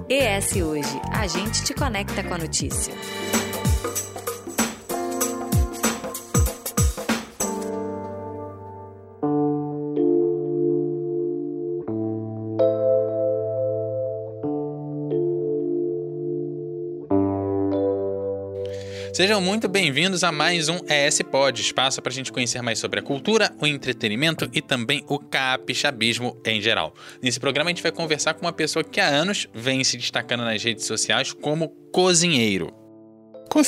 ES Hoje, a gente te conecta com a notícia. Sejam muito bem-vindos a mais um ES Pod, espaço para a gente conhecer mais sobre a cultura, o entretenimento e também o capixabismo em geral. Nesse programa a gente vai conversar com uma pessoa que há anos vem se destacando nas redes sociais como cozinheiro. Com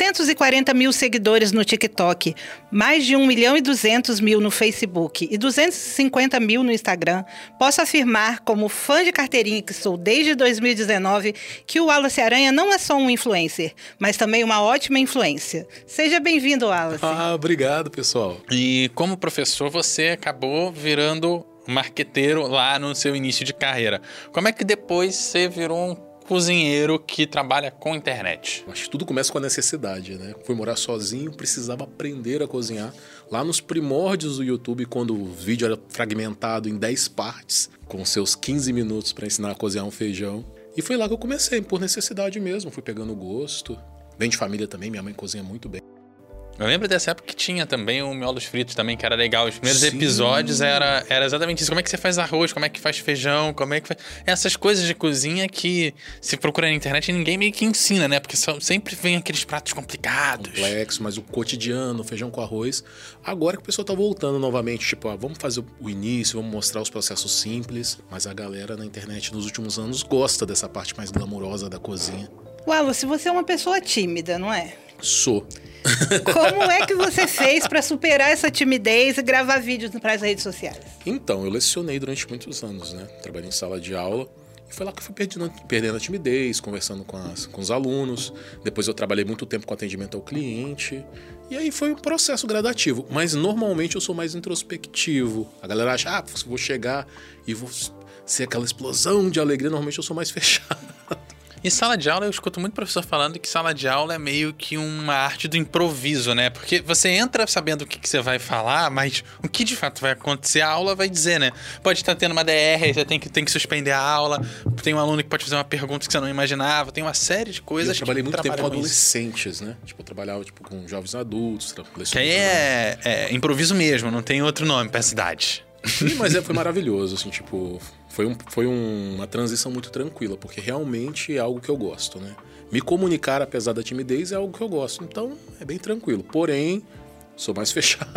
740 mil seguidores no TikTok, mais de 1.200.000 no Facebook e 250 mil no Instagram, posso afirmar, como fã de carteirinha que sou desde 2019, que o Wallace Aranha não é só um influencer, mas também uma ótima influência. Seja bem-vindo, Wallace. Obrigado, pessoal. E como professor, você acabou virando marqueteiro lá no seu início de carreira. Como é que depois você virou um cozinheiro que trabalha com internet? Acho que tudo começa com a necessidade, né? Fui morar sozinho, precisava aprender a cozinhar. Lá nos primórdios do YouTube, quando o vídeo era fragmentado em 10 partes, com seus 15 minutos para ensinar a cozinhar um feijão. E foi lá que eu comecei, por necessidade mesmo. Fui pegando gosto. Vem de família também, minha mãe cozinha muito bem. Eu lembro dessa época que tinha também o Miolos Fritos também, que era legal. Os primeiros episódios era exatamente isso. Como é que você faz arroz, como é que faz feijão, como é que faz... Essas coisas de cozinha que se procura na internet ninguém meio que ensina, né? Porque sempre vem aqueles pratos complicados. Complexo, mas o cotidiano, feijão com arroz. Agora que o pessoal tá voltando novamente, tipo, vamos fazer o início, vamos mostrar os processos simples. Mas a galera na internet nos últimos anos gosta dessa parte mais glamurosa da cozinha. Wallace, você é uma pessoa tímida, não é? Sou. Como é que você fez para superar essa timidez e gravar vídeos para as redes sociais? Então, eu lecionei durante muitos anos, né? Trabalhei em sala de aula e foi lá que eu fui perdendo a timidez, conversando com os alunos. Depois eu trabalhei muito tempo com atendimento ao cliente. E aí foi um processo gradativo. Mas normalmente eu sou mais introspectivo. A galera acha, vou chegar e vou ser aquela explosão de alegria. Normalmente eu sou mais fechado. E sala de aula, eu escuto muito professor falando que sala de aula é meio que uma arte do improviso, né? Porque você entra sabendo o que você vai falar, mas o que de fato vai acontecer, a aula vai dizer, né? Pode estar tendo uma DR, você tem que suspender a aula, tem um aluno que pode fazer uma pergunta que você não imaginava, tem uma série de coisas. Eu trabalhei muito tempo com adolescentes, né? Tipo, eu trabalhava com jovens adultos. Que aí é improviso mesmo, não tem outro nome pra cidade. Sim, mas foi maravilhoso, assim, tipo... Foi uma transição muito tranquila, porque realmente é algo que eu gosto, né? Me comunicar, apesar da timidez, é algo que eu gosto. Então, é bem tranquilo. Porém, sou mais fechado.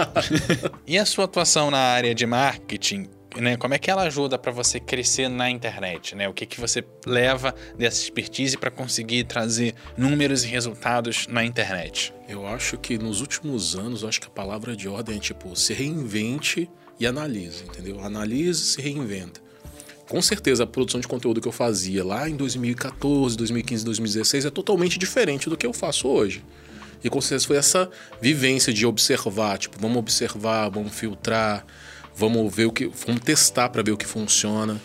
E a sua atuação na área de marketing, né? Como é que ela ajuda para você crescer na internet, né? O que você leva dessa expertise para conseguir trazer números e resultados na internet? Eu acho que nos últimos anos, a palavra de ordem é tipo, se reinvente e analise, entendeu? Analise e se reinventa. Com certeza, a produção de conteúdo que eu fazia lá em 2014, 2015, 2016 é totalmente diferente do que eu faço hoje. E com certeza foi essa vivência de observar, tipo, vamos observar, vamos filtrar, vamos testar para ver o que funciona.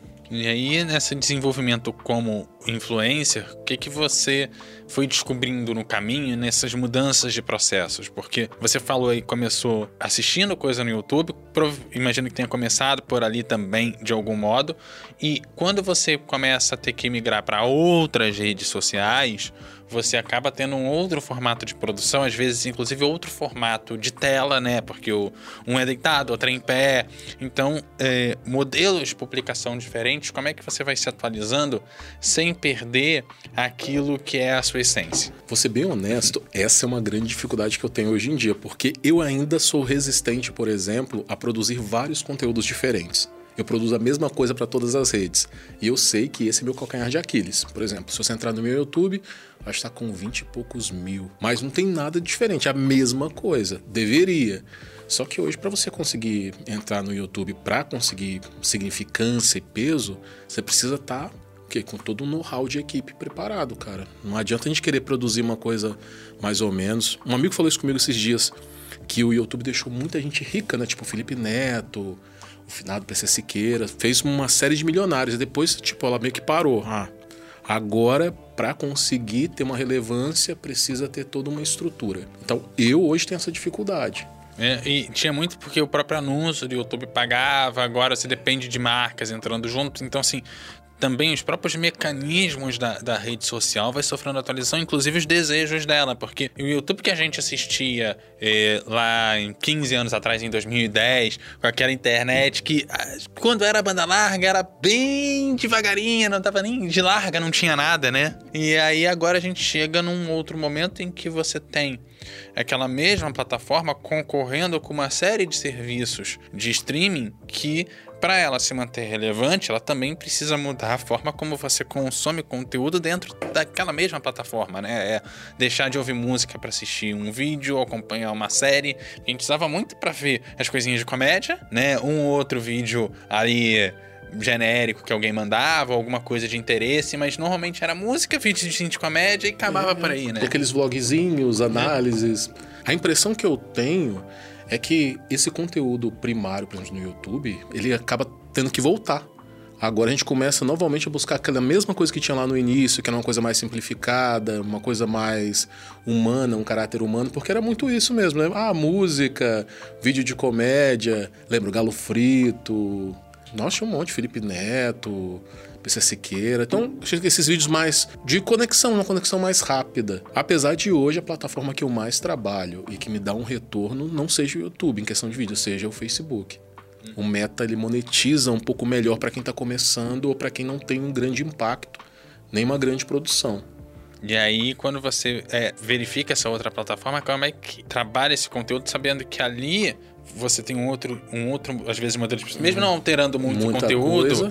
E aí, nesse desenvolvimento como influencer, o que você foi descobrindo no caminho nessas mudanças de processos? Porque você falou aí, começou assistindo coisa no YouTube, imagino que tenha começado por ali também, de algum modo, e quando você começa a ter que migrar para outras redes sociais, você acaba tendo um outro formato de produção, às vezes, inclusive, outro formato de tela, né? Porque um é deitado, outro é em pé. Então, modelos de publicação diferentes, como é que você vai se atualizando sem perder aquilo que é a sua essência? Vou ser bem honesto, essa é uma grande dificuldade que eu tenho hoje em dia, porque eu ainda sou resistente, por exemplo, a produzir vários conteúdos diferentes. Eu produzo a mesma coisa para todas as redes. E eu sei que esse é meu calcanhar de Aquiles. Por exemplo, se você entrar no meu YouTube, vai estar com 20 e poucos mil. Mas não tem nada diferente, é a mesma coisa. Deveria. Só que hoje, para você conseguir entrar no YouTube, para conseguir significância e peso, você precisa estar com todo um know-how de equipe preparado, cara. Não adianta a gente querer produzir uma coisa mais ou menos. Um amigo falou isso comigo esses dias, que o YouTube deixou muita gente rica, né? Tipo o Felipe Neto, o finado PC Siqueira, fez uma série de milionários. E depois, tipo, ela meio que parou. Agora, para conseguir ter uma relevância, precisa ter toda uma estrutura. Então, eu hoje tenho essa dificuldade. E tinha muito porque o próprio anúncio do YouTube pagava, agora você depende de marcas entrando junto. Então, assim, também os próprios mecanismos da rede social vai sofrendo atualização, inclusive os desejos dela, porque o YouTube que a gente assistia lá em 15 anos atrás, em 2010, com aquela internet que quando era banda larga era bem devagarinha, não tava nem de larga, não tinha nada, né? E aí agora a gente chega num outro momento em que você tem aquela mesma plataforma concorrendo com uma série de serviços de streaming que, para ela se manter relevante, ela também precisa mudar a forma como você consome conteúdo dentro daquela mesma plataforma, né? Deixar de ouvir música para assistir um vídeo, acompanhar uma série. A gente usava muito para ver as coisinhas de comédia, né? Um ou outro vídeo ali genérico que alguém mandava, alguma coisa de interesse, mas normalmente era música, vídeo de comédia e acabava por aí, né? E aqueles vlogzinhos, análises. A impressão que eu tenho é que esse conteúdo primário, por exemplo, no YouTube, ele acaba tendo que voltar. Agora a gente começa novamente a buscar aquela mesma coisa que tinha lá no início, que era uma coisa mais simplificada, uma coisa mais humana, um caráter humano, porque era muito isso mesmo, né? Música, vídeo de comédia, lembra o Galo Frito. Nossa, tinha um monte, Felipe Neto, PC Siqueira. Então, acho que esses vídeos mais de conexão, uma conexão mais rápida. Apesar de hoje a plataforma que eu mais trabalho e que me dá um retorno não seja o YouTube, em questão de vídeo, seja o Facebook. O Meta, ele monetiza um pouco melhor para quem está começando ou para quem não tem um grande impacto, nem uma grande produção. E aí, quando você verifica essa outra plataforma, como é que trabalha esse conteúdo, sabendo que ali você tem um outro às vezes, modelo de... Mesmo não alterando muito o conteúdo,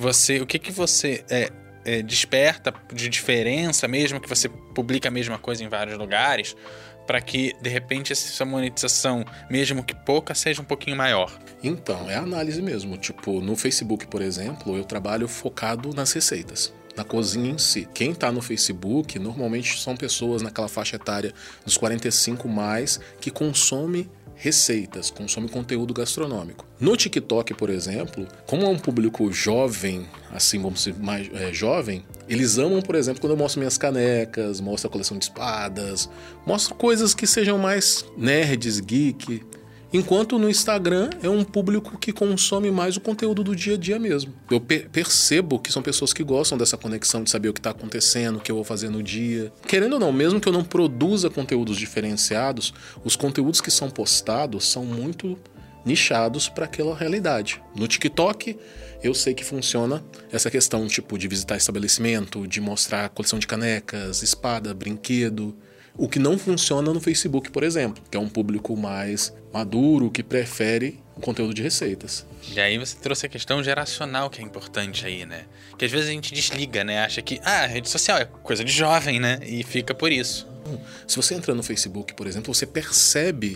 o que você desperta de diferença, mesmo que você publica a mesma coisa em vários lugares, para que, de repente, essa monetização, mesmo que pouca, seja um pouquinho maior? Então, é a análise mesmo. Tipo, no Facebook, por exemplo, eu trabalho focado nas receitas, na cozinha em si. Quem tá no Facebook, normalmente são pessoas naquela faixa etária dos 45 mais, que consome receitas, consome conteúdo gastronômico. No TikTok, por exemplo, como é um público jovem, assim, vamos dizer, mais jovem, eles amam, por exemplo, quando eu mostro minhas canecas, mostro a coleção de espadas, mostro coisas que sejam mais nerds, geek. Enquanto no Instagram é um público que consome mais o conteúdo do dia a dia mesmo. Eu percebo que são pessoas que gostam dessa conexão de saber o que está acontecendo, o que eu vou fazer no dia. Querendo ou não, mesmo que eu não produza conteúdos diferenciados, os conteúdos que são postados são muito nichados para aquela realidade. No TikTok, eu sei que funciona essa questão tipo de visitar estabelecimento, de mostrar coleção de canecas, espada, brinquedo. O que não funciona no Facebook, por exemplo, que é um público mais maduro, que prefere o conteúdo de receitas. E aí você trouxe a questão geracional, que é importante aí, né? Que às vezes a gente desliga, né? Acha que, a rede social é coisa de jovem, né? E fica por isso. Se você entra no Facebook, por exemplo, você percebe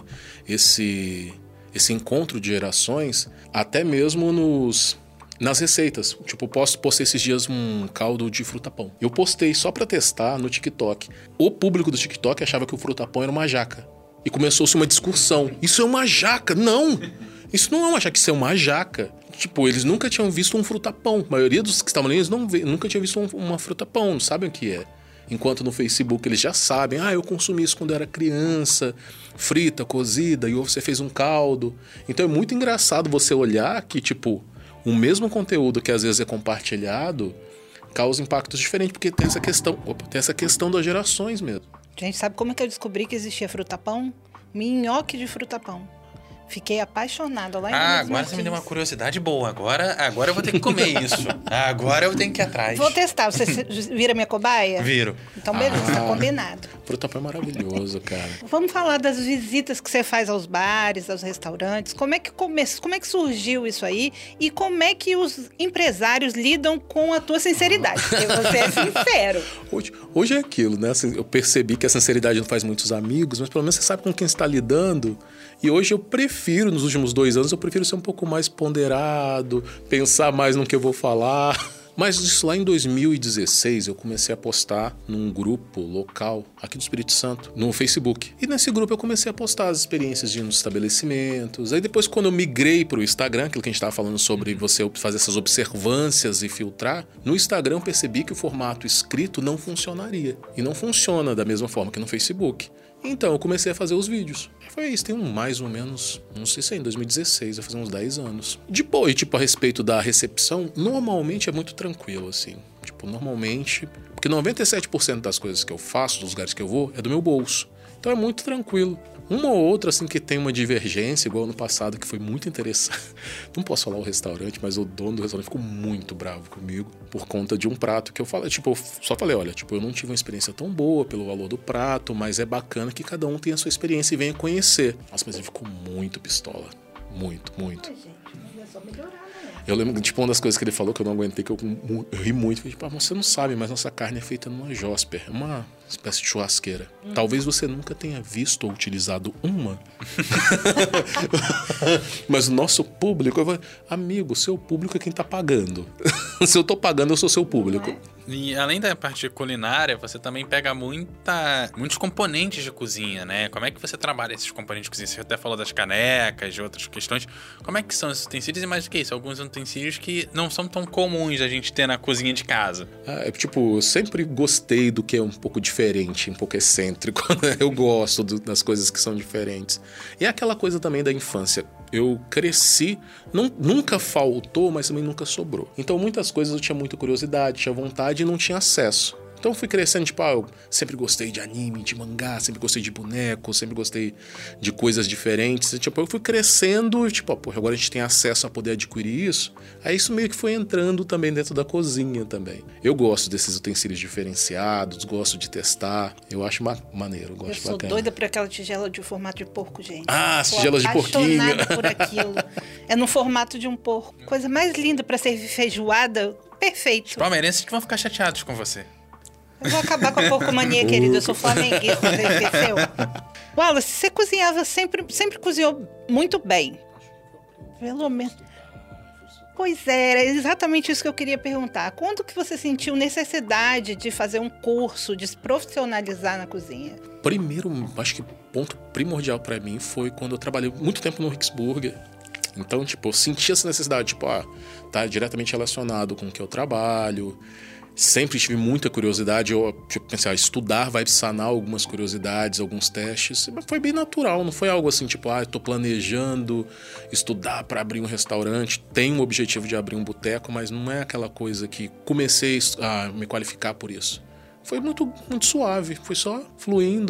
esse encontro de gerações até mesmo nas receitas. Tipo, postei esses dias um caldo de fruta-pão. Eu postei só pra testar no TikTok. O público do TikTok achava que o fruta-pão era uma jaca. E começou-se uma discussão. Isso é uma jaca? Não! Isso não é uma jaca, isso é uma jaca. Tipo, eles nunca tinham visto um fruta-pão. A maioria dos que estavam ali, eles nunca tinham visto uma fruta-pão, não sabem o que é. Enquanto no Facebook eles já sabem, eu consumi isso quando era criança, frita, cozida, e você fez um caldo. Então é muito engraçado você olhar que, tipo, o mesmo conteúdo que às vezes é compartilhado causa impactos diferentes, porque tem essa questão das gerações mesmo. Gente, sabe como é que eu descobri que existia fruta-pão? Minhoque de fruta-pão. Fiquei apaixonada lá em agora você me deu uma curiosidade boa. Agora eu vou ter que comer isso. Agora eu tenho que ir atrás. Vou testar. Você vira minha cobaia? Viro. Então, beleza, tá combinado. Fruta-pão é maravilhoso, cara. Vamos falar das visitas que você faz aos bares, aos restaurantes. Como é que surgiu isso aí? E como é que os empresários lidam com a tua sinceridade? Porque você é sincero. Hoje é aquilo, né? Eu percebi que a sinceridade não faz muitos amigos, mas pelo menos você sabe com quem você está lidando. E hoje eu prefiro, nos últimos 2 anos, eu prefiro ser um pouco mais ponderado, pensar mais no que eu vou falar. Mas isso lá em 2016, eu comecei a postar num grupo local aqui do Espírito Santo, no Facebook. E nesse grupo eu comecei a postar as experiências de ir nos estabelecimentos. Aí depois, quando eu migrei para o Instagram, aquilo que a gente estava falando sobre você fazer essas observâncias e filtrar, no Instagram eu percebi que o formato escrito não funcionaria. E não funciona da mesma forma que no Facebook. Então, eu comecei a fazer os vídeos. Foi isso, tem mais ou menos, não sei se é em 2016, vai fazer uns 10 anos. Depois, a respeito da recepção, normalmente é muito tranquilo, assim. Normalmente... Porque 97% das coisas que eu faço, dos lugares que eu vou, é do meu bolso. Então é muito tranquilo. Uma ou outra, assim, que tem uma divergência, igual ano passado, que foi muito interessante. Não posso falar o restaurante, mas o dono do restaurante ficou muito bravo comigo por conta de um prato que eu falei. Eu só falei, olha, eu não tive uma experiência tão boa pelo valor do prato, mas é bacana que cada um tenha a sua experiência e venha conhecer. Nossa, mas ele ficou muito pistola. Muito, muito. Ai, gente, mas é só melhorar, né? Eu lembro, uma das coisas que ele falou que eu não aguentei, que eu ri muito. Falei, você não sabe, mas nossa carne é feita numa Josper, uma espécie de churrasqueira. Talvez você nunca tenha visto ou utilizado uma. Mas o nosso público... Amigo, seu público é quem tá pagando. Se eu tô pagando, eu sou seu público. E além da parte culinária, você também pega muitos componentes de cozinha, né? Como é que você trabalha esses componentes de cozinha? Você até falou das canecas, de outras questões. Como é que são esses utensílios? E mais do que isso, alguns utensílios que não são tão comuns a gente ter na cozinha de casa. Eu sempre gostei do que é um pouco diferente, um pouco excêntrico. Eu gosto das coisas que são diferentes. E é aquela coisa também da infância. Eu cresci, nunca faltou, mas também nunca sobrou. Então muitas coisas eu tinha muita curiosidade, tinha vontade e não tinha acesso. Então eu fui crescendo, eu sempre gostei de anime, de mangá, sempre gostei de boneco, sempre gostei de coisas diferentes. Eu fui crescendo, agora a gente tem acesso a poder adquirir isso. Aí isso meio que foi entrando também dentro da cozinha também. Eu gosto desses utensílios diferenciados, gosto de testar. Eu acho maneiro, gosto bacana. Eu sou doida por aquela tigela de formato de porco, gente. As tigelas de porquinho. Apaixonada por aquilo. É no formato de um porco. Coisa mais linda pra servir feijoada, perfeito. Os palmeirenses que vão ficar chateados com você. Eu vou acabar com a porcomania, querido. Eu sou flamenguista, você esqueceu? Wallace, você cozinhava sempre cozinhou muito bem. Pelo menos. Pois é, era exatamente isso que eu queria perguntar. Quando que você sentiu necessidade de fazer um curso, de se profissionalizar na cozinha? Primeiro, acho que o ponto primordial pra mim foi quando eu trabalhei muito tempo no Rick's Burger. Então, eu senti essa necessidade, tá diretamente relacionado com o que eu trabalho. Sempre tive muita curiosidade, eu pensei, estudar vai sanar algumas curiosidades, alguns testes. Foi bem natural, não foi algo assim, eu tô planejando estudar para abrir um restaurante, tenho o objetivo de abrir um boteco, mas não é aquela coisa que comecei a me qualificar por isso. Foi muito, muito suave, foi só fluindo.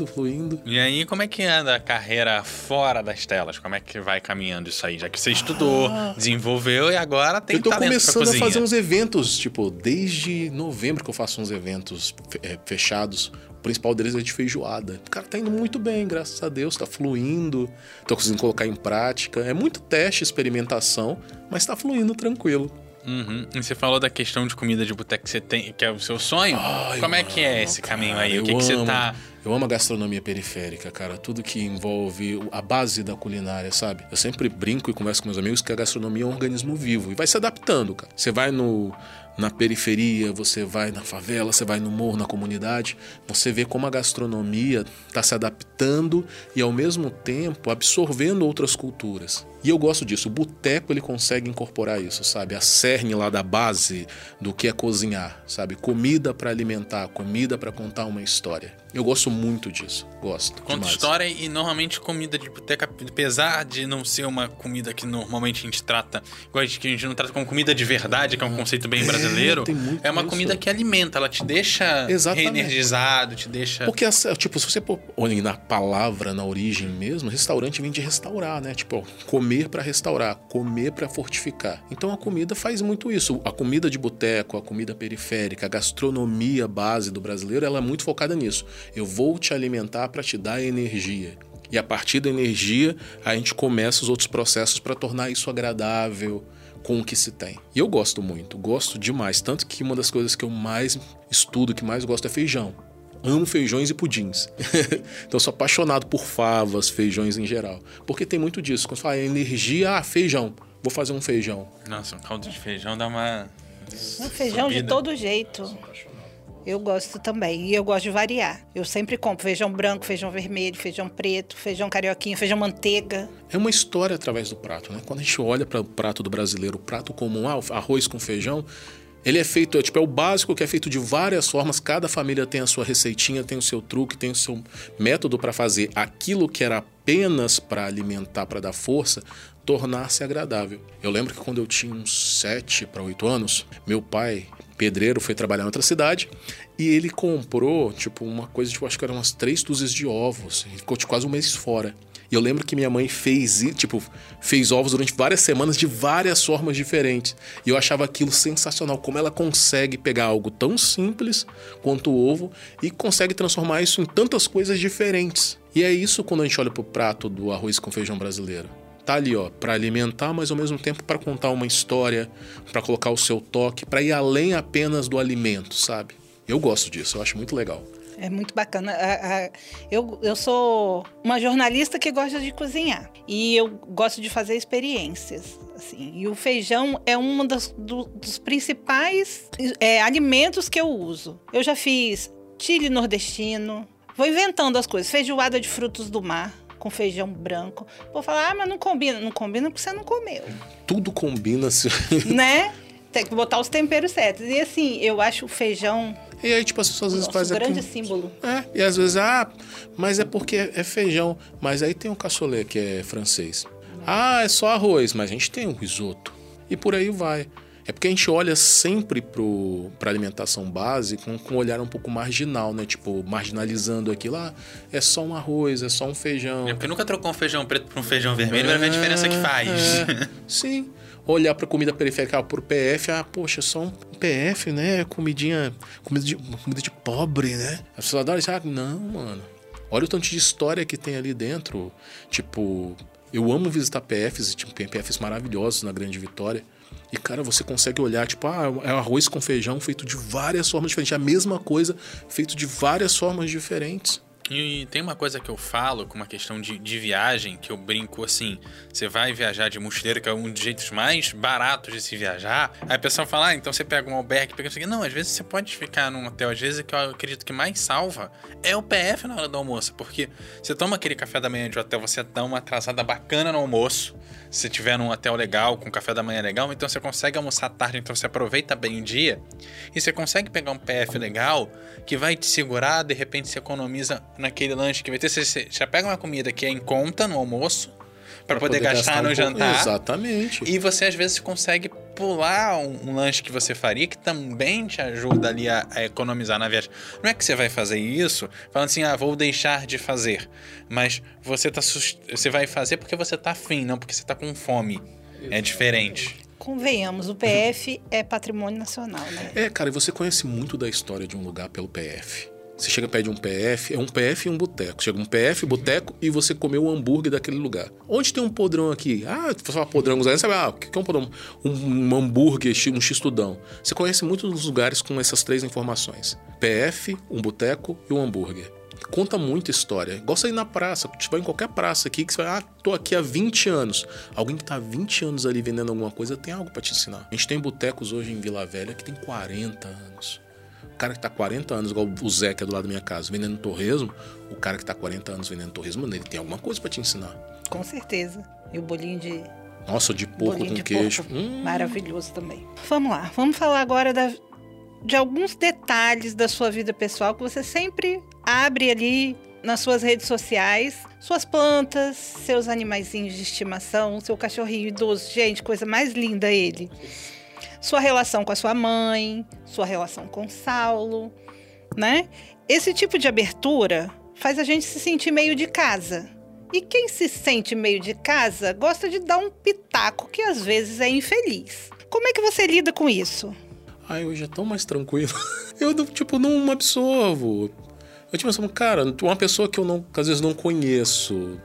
E aí, como é que anda a carreira fora das telas? Como é que vai caminhando isso aí? Já que você estudou, desenvolveu e agora tem talento pra cozinha. Eu tô começando a fazer uns eventos, desde novembro que eu faço uns eventos fechados. O principal deles é de feijoada. O cara tá indo muito bem, graças a Deus, tá fluindo. Tô conseguindo colocar em prática. É muito teste, experimentação, mas tá fluindo tranquilo. Uhum. E você falou da questão de comida de boteco que você tem, que é o seu sonho. Como é que é esse caminho aí? O que você tá... Eu amo a gastronomia periférica, cara. Tudo que envolve a base da culinária, sabe? Eu sempre brinco e converso com meus amigos que a gastronomia é um organismo vivo. E vai se adaptando, cara. Você vai na periferia, você vai na favela, você vai no morro, na comunidade. Você vê como a gastronomia está se adaptando e, ao mesmo tempo, absorvendo outras culturas. E eu gosto disso. O boteco, ele consegue incorporar isso, sabe? A cerne lá da base do que é cozinhar, sabe? Comida para alimentar, comida para contar uma história. Eu gosto muito disso. Gosto. Conta demais. História e normalmente comida de boteca, apesar de não ser uma comida que normalmente a gente trata, igual que a gente não trata como comida de verdade, que é um conceito bem brasileiro, é uma comida que alimenta, ela te deixa reenergizado, te deixa... Porque, se você olha na palavra, na origem mesmo, restaurante vem de restaurar, né? Comer para restaurar, comer para fortificar. Então a comida faz muito isso. A comida de boteco, a comida periférica, a gastronomia base do brasileiro, ela é muito focada nisso. Eu vou te alimentar para te dar energia. E a partir da energia, a gente começa os outros processos para tornar isso agradável com o que se tem. E eu gosto muito, gosto demais. Tanto que uma das coisas que eu mais estudo, que mais gosto é feijão. Amo feijões e pudins. Então eu sou apaixonado por favas, feijões em geral. Porque tem muito disso. Quando você fala energia, feijão. Vou fazer um feijão. Nossa, um caldo de feijão dá uma... Um feijão de todo jeito. Eu gosto também. E eu gosto de variar. Eu sempre compro feijão branco, feijão vermelho, feijão preto, feijão carioquinho, feijão manteiga. É uma história através do prato, né? Quando a gente olha para o prato do brasileiro, o prato comum, arroz com feijão, Ele é feito, tipo, é o básico que é feito de várias formas. Cada família tem a sua receitinha, tem o seu truque, tem o seu método para fazer aquilo que era apenas para alimentar, para dar força, tornar-se agradável. Eu lembro que quando eu tinha uns 7 para 8 anos, meu pai, pedreiro, foi trabalhar em outra cidade e ele comprou, tipo, uma coisa, tipo, acho que eram umas 3 dúzias de ovos. Ele ficou quase um mês fora. E eu lembro que minha mãe fez ovos durante várias semanas de várias formas diferentes. E eu achava aquilo sensacional, como ela consegue pegar algo tão simples quanto o ovo e consegue transformar isso em tantas coisas diferentes. E é isso quando a gente olha pro prato do arroz com feijão brasileiro. Tá ali, ó, para alimentar, mas ao mesmo tempo para contar uma história, para colocar o seu toque, para ir além apenas do alimento, sabe? Eu gosto disso, eu acho muito legal. É muito bacana. Eu sou uma jornalista que gosta de cozinhar. E eu gosto de fazer experiências. Assim. E o feijão é um dos principais alimentos que eu uso. Eu já fiz chile nordestino. Vou inventando as coisas. Feijoada de frutos do mar com feijão branco. Vou falar, mas não combina. Não combina porque você não comeu. Tudo combina. Né? Tem que botar os temperos certos. E assim, eu acho o feijão... E aí, tipo, as pessoas às vezes fazem um grande símbolo. E às vezes, mas é porque é feijão. Mas aí tem o cassoulet, que é francês. É só arroz, mas a gente tem o risoto. E por aí vai. É porque a gente olha sempre pra alimentação base com um olhar um pouco marginal, né? Tipo, marginalizando aquilo. É só um arroz, é só um feijão. É porque nunca trocou um feijão preto por um feijão vermelho, vai ver a diferença que faz. Sim. Olhar pra comida periférica, pro PF, poxa, só um PF, né? Comida de pobre, né? As pessoas adoram isso. Não, mano. Olha o tanto de história que tem ali dentro. Tipo, eu amo visitar PFs, tipo, tem PFs maravilhosos na Grande Vitória. E, cara, você consegue olhar, tipo, é arroz com feijão feito de várias formas diferentes. É a mesma coisa, feito de várias formas diferentes. E tem uma coisa que eu falo com uma questão de viagem, que eu brinco assim, você vai viajar de mochileiro, que é um dos jeitos mais baratos de se viajar, aí a pessoa fala, então você pega um albergue, pega isso aqui. Não, às vezes você pode ficar num hotel, às vezes o que eu acredito que mais salva é o PF na hora do almoço, porque você toma aquele café da manhã de hotel, você dá uma atrasada bacana no almoço, se tiver num hotel legal, com café da manhã legal, então você consegue almoçar à tarde, então você aproveita bem o dia, e você consegue pegar um PF legal, que vai te segurar, de repente você economiza naquele lanche que vai ter, você já pega uma comida que é em conta no almoço, para poder gastar no jantar. Exatamente. E você às vezes consegue pular um lanche que você faria, que também te ajuda ali a economizar na viagem. Não é que você vai fazer isso falando assim, vou deixar de fazer. Mas você vai fazer porque você tá afim, não porque você tá com fome. É diferente. Convenhamos, o PF é patrimônio nacional, né? Cara, e você conhece muito da história de um lugar pelo PF. Você chega perto de um PF, é um PF e um boteco. Chega um PF, boteco, e você comeu o hambúrguer daquele lugar. Onde tem um podrão aqui? Se falar podrão, você sabe, o que é um podrão? Um hambúrguer, um x-tudão. Você conhece muitos dos lugares com essas 3 informações. PF, um boteco e um hambúrguer. Conta muita história. Gosta de ir na praça, você vai em qualquer praça aqui, que você vai, tô aqui há 20 anos. Alguém que tá há 20 anos ali vendendo alguma coisa tem algo pra te ensinar. A gente tem botecos hoje em Vila Velha que tem 40 anos. O cara que tá 40 anos, igual o Zé, que é do lado da minha casa, vendendo torresmo, o cara que tá 40 anos vendendo torresmo, ele tem alguma coisa pra te ensinar. Com certeza. E o bolinho de... Nossa, de porco com queijo. Maravilhoso também. Vamos lá. Vamos falar agora de alguns detalhes da sua vida pessoal que você sempre abre ali nas suas redes sociais. Suas plantas, seus animaizinhos de estimação, seu cachorrinho idoso. Gente, coisa mais linda ele. Sua relação com a sua mãe, sua relação com o Saulo, né? Esse tipo de abertura faz a gente se sentir meio de casa. E quem se sente meio de casa gosta de dar um pitaco que às vezes é infeliz. Como é que você lida com isso? Hoje é tão mais tranquilo. Eu, não absorvo. Cara, uma pessoa que eu às vezes não conheço,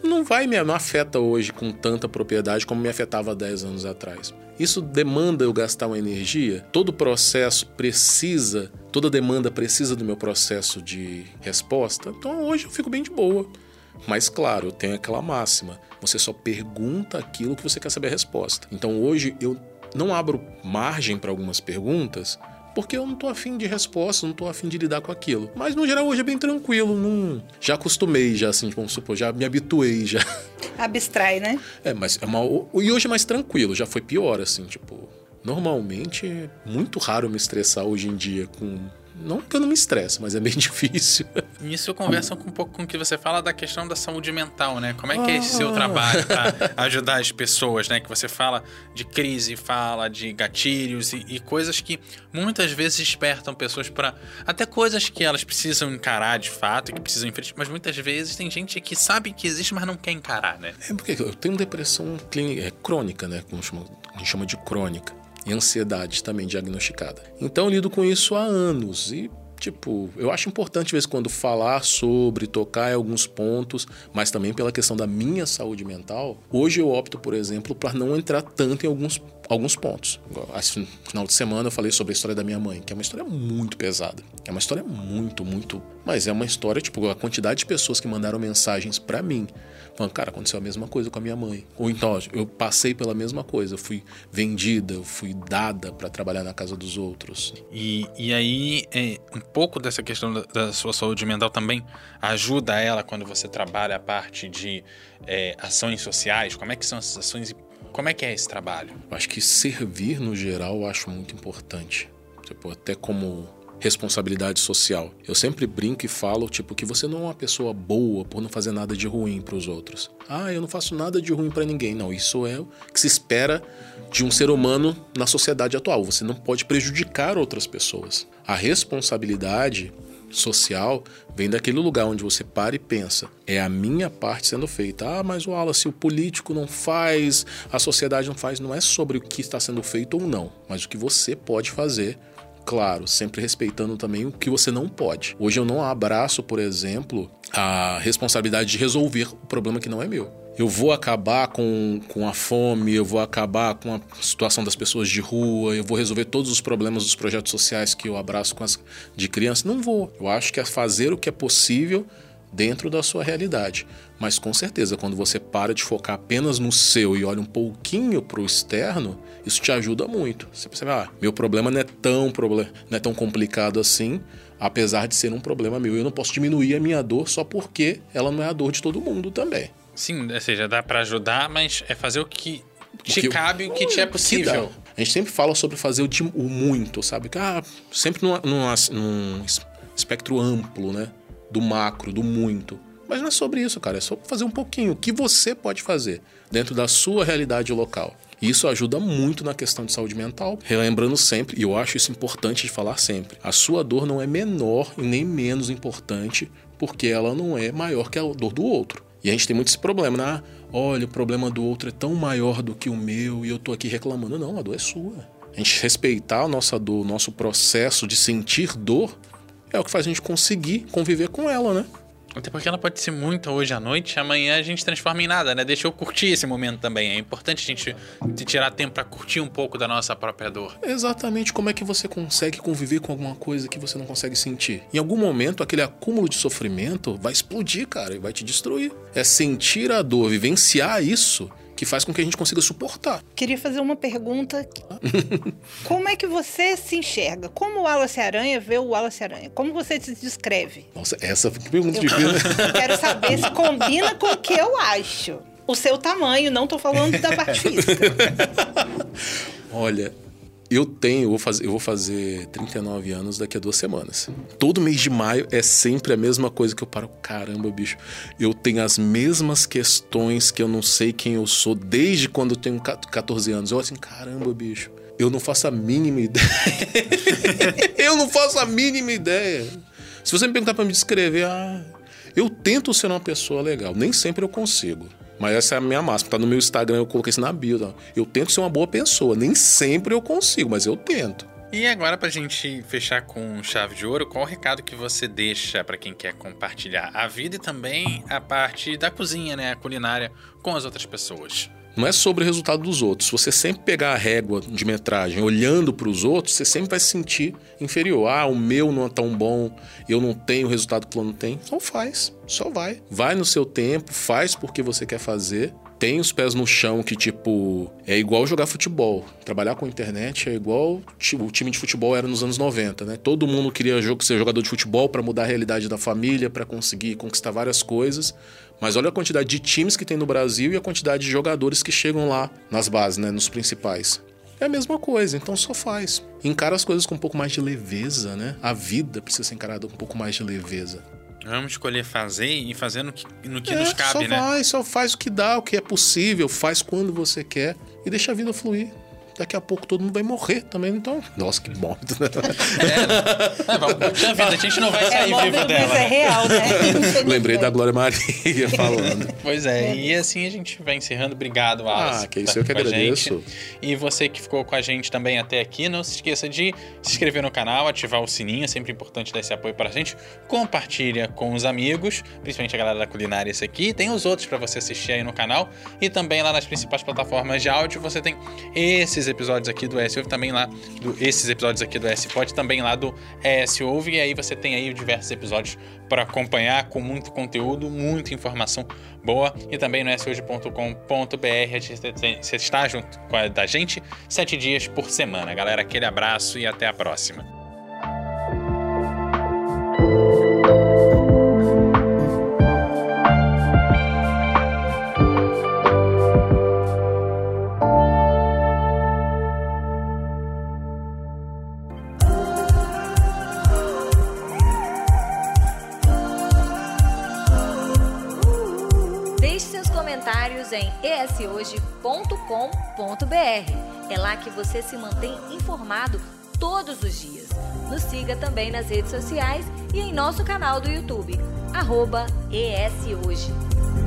não afeta hoje com tanta propriedade como me afetava há 10 anos atrás. Isso demanda eu gastar uma energia. Todo processo precisa, toda demanda precisa do meu processo de resposta. Então hoje eu fico bem de boa. Mas claro, eu tenho aquela máxima. Você só pergunta aquilo que você quer saber a resposta. Então hoje eu não abro margem para algumas perguntas porque eu não tô afim de resposta, não tô afim de lidar com aquilo. Mas no geral hoje é bem tranquilo. Já acostumei, assim, vamos supor, já me habituei já. Abstrai, né? E hoje é mais tranquilo, já foi pior, assim, Normalmente é muito raro me estressar hoje em dia com... Não que eu não me estresse, mas é bem difícil. Isso conversa um pouco com o que você fala da questão da saúde mental, né? Como é que é esse seu trabalho para ajudar as pessoas, né? Que você fala de crise, fala de gatilhos e coisas que muitas vezes despertam pessoas para... Até coisas que elas precisam encarar de fato, que precisam enfrentar, mas muitas vezes tem gente que sabe que existe, mas não quer encarar, né? É porque eu tenho depressão clínica, crônica, né? Como a gente chama de crônica. E ansiedade também diagnosticada. Então eu lido com isso há anos e, eu acho importante de vez em quando falar sobre, tocar em alguns pontos, mas também pela questão da minha saúde mental. Hoje eu opto, por exemplo, para não entrar tanto em alguns pontos. No final de semana eu falei sobre a história da minha mãe, que é uma história muito pesada. É uma história muito... Mas é uma história, a quantidade de pessoas que mandaram mensagens para mim, falando, cara, aconteceu a mesma coisa com a minha mãe. Ou então, eu passei pela mesma coisa, eu fui vendida, eu fui dada para trabalhar na casa dos outros. E aí, um pouco dessa questão da sua saúde mental também ajuda ela quando você trabalha a parte de ações sociais? Como é que são essas ações e como é que é esse trabalho? Eu acho que servir, no geral, eu acho muito importante. Até como responsabilidade social. Eu sempre brinco e falo, que você não é uma pessoa boa por não fazer nada de ruim para os outros. Eu não faço nada de ruim para ninguém. Não, isso é o que se espera de um ser humano na sociedade atual. Você não pode prejudicar outras pessoas. A responsabilidade social vem daquele lugar onde você para e pensa, é a minha parte sendo feita. Mas o Wallace, o político não faz, a sociedade não faz. Não é sobre o que está sendo feito ou não, mas o que você pode fazer. Claro, sempre respeitando também o que você não pode. Hoje eu não abraço, por exemplo, a responsabilidade de resolver o problema que não é meu. Eu vou acabar com a fome, eu vou acabar com a situação das pessoas de rua, eu vou resolver todos os problemas dos projetos sociais que eu abraço de criança. Não vou. Eu acho que é fazer o que é possível dentro da sua realidade. Mas com certeza, quando você para de focar apenas no seu e olha um pouquinho para o externo, isso te ajuda muito. Você percebe, meu problema não é tão complicado assim, apesar de ser um problema meu. Eu não posso diminuir a minha dor só porque ela não é a dor de todo mundo também. Sim, ou seja, dá para ajudar, mas é fazer o que te cabe, o que te é possível. A gente sempre fala sobre fazer o muito, sabe? Sempre num espectro amplo, né? Do macro, do muito. Mas não é sobre isso, cara. É só fazer um pouquinho. O que você pode fazer dentro da sua realidade local. E isso ajuda muito na questão de saúde mental. Relembrando sempre, e eu acho isso importante de falar sempre, a sua dor não é menor e nem menos importante porque ela não é maior que a dor do outro. E a gente tem muito esse problema, né? Olha, o problema do outro é tão maior do que o meu e eu tô aqui reclamando. Não, a dor é sua. A gente respeitar a nossa dor, o nosso processo de sentir dor é o que faz a gente conseguir conviver com ela, né? Até porque ela pode ser muito hoje à noite, amanhã a gente transforma em nada, né? Deixa eu curtir esse momento também. É importante a gente tirar tempo para curtir um pouco da nossa própria dor. Exatamente. Como é que você consegue conviver com alguma coisa que você não consegue sentir? Em algum momento, aquele acúmulo de sofrimento vai explodir, cara, e vai te destruir. É sentir a dor, vivenciar isso, que faz com que a gente consiga suportar. Queria fazer uma pergunta. Como é que você se enxerga? Como o Wallace Aranha vê o Wallace Aranha? Como você se descreve? Nossa, essa foi uma pergunta difícil. Eu quero saber se combina com o que eu acho. O seu tamanho, não tô falando da parte física. Olha, eu vou fazer 39 anos daqui a 2 semanas. Todo mês de maio é sempre a mesma coisa que eu paro. Caramba, bicho, eu tenho as mesmas questões que eu não sei quem eu sou desde quando eu tenho 14 anos. Eu assim, caramba, bicho, eu não faço a mínima ideia. Eu não faço a mínima ideia. Se você me perguntar pra me descrever, eu tento ser uma pessoa legal. Nem sempre eu consigo. Mas essa é a minha máxima. Tá no meu Instagram, eu coloquei isso na bio. Tá? Eu tento ser uma boa pessoa. Nem sempre eu consigo, mas eu tento. E agora, pra gente fechar com chave de ouro, qual o recado que você deixa pra quem quer compartilhar a vida e também a parte da cozinha, né? A culinária com as outras pessoas? Não é sobre o resultado dos outros. Se você sempre pegar a régua de metragem olhando para os outros, você sempre vai se sentir inferior. O meu não é tão bom, eu não tenho o resultado que o plano tem. Então faz, só vai. Vai no seu tempo, faz porque você quer fazer. Tem os pés no chão que, é igual jogar futebol. Trabalhar com internet é igual o time de futebol era nos anos 90, né? Todo mundo queria ser jogador de futebol para mudar a realidade da família, para conseguir conquistar várias coisas. Mas olha a quantidade de times que tem no Brasil e a quantidade de jogadores que chegam lá nas bases, né? Nos principais. É a mesma coisa, então só faz. Encara as coisas com um pouco mais de leveza, né? A vida precisa ser encarada com um pouco mais de leveza. Vamos escolher fazer e fazer no que nos cabe, Só faz o que dá, o que é possível, faz quando você quer e deixa a vida fluir. Daqui a pouco todo mundo vai morrer também, então... Nossa, que mórbido, né? A gente não vai sair vivo dela. Mas é real, né? Lembrei da Glória Maria falando. Pois é, e assim a gente vai encerrando. Obrigado, Wallace. Que isso, eu que agradeço. E você que ficou com a gente também até aqui, não se esqueça de se inscrever no canal, ativar o sininho, é sempre importante dar esse apoio pra gente. Compartilha com os amigos, principalmente a galera da culinária esse aqui. Tem os outros pra você assistir aí no canal. E também lá nas principais plataformas de áudio você tem esses episódios aqui do ES Ouve, também lá esses episódios aqui do ES Pod, também lá do ES Ouve, e aí você tem aí diversos episódios para acompanhar com muito conteúdo, muita informação boa, e também no eshoje.com.br você está junto com a da gente 7 dias por semana. Galera, aquele abraço e até a próxima. Em eshoje.com.br. É lá que você se mantém informado todos os dias. Nos siga também nas redes sociais e em nosso canal do YouTube, @ESHoje.